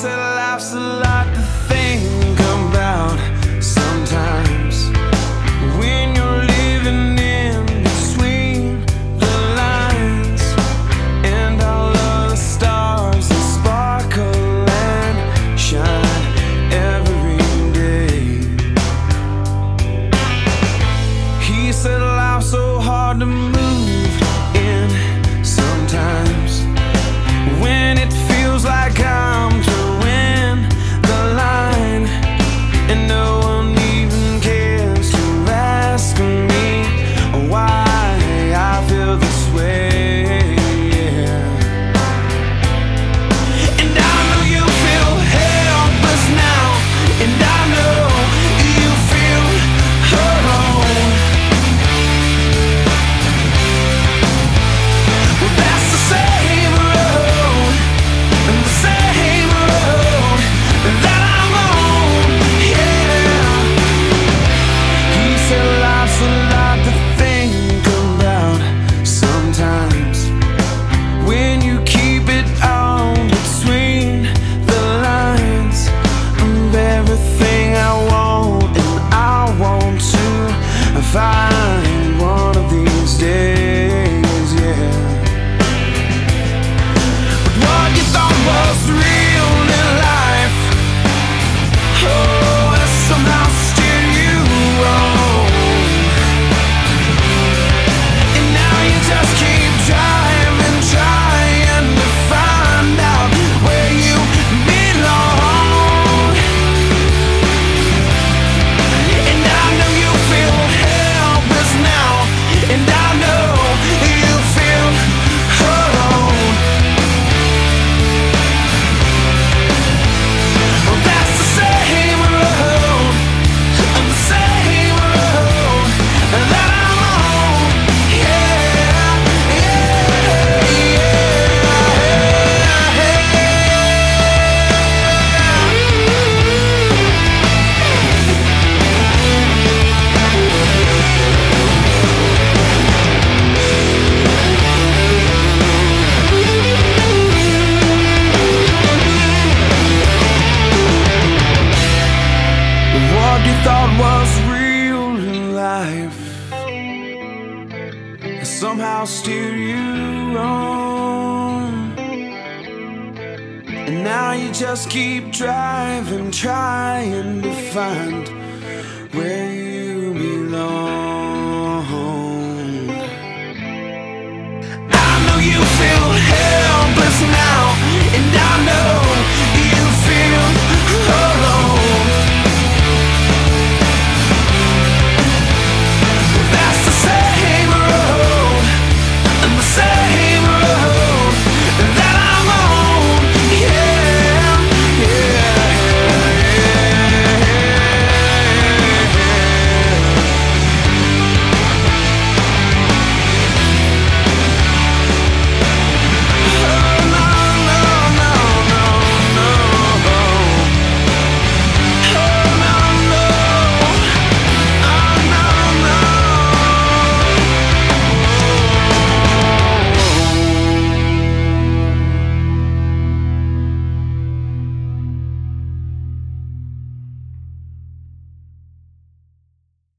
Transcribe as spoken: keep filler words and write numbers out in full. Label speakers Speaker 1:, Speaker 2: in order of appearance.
Speaker 1: said life's a lot to think about sometimes when you're living in between the lines, and all of the stars that sparkle and shine every day. He said life's so hard to move in sometimes when it feels like I'm towing the line, and no one even cares to ask me why I feel this way. And I know you feel helpless now, and I know you feel alone. Well, that's the same road, the same road that I'm on, yeah. He said life's a lot to think about sometimes when you keep it on between the lines of everything I want and I want to find one of these days, yeah. What you thought was real in life, oh, it somehow steered you wrong. And now you just keep driving, trying to find out where you belong. And I know you feel helpless now, and I know you feel alone. Well, that's the same road, the same road that I'm on, yeah, yeah, what you thought was real in life somehow steered you wrong. And now you just keep driving, trying to find where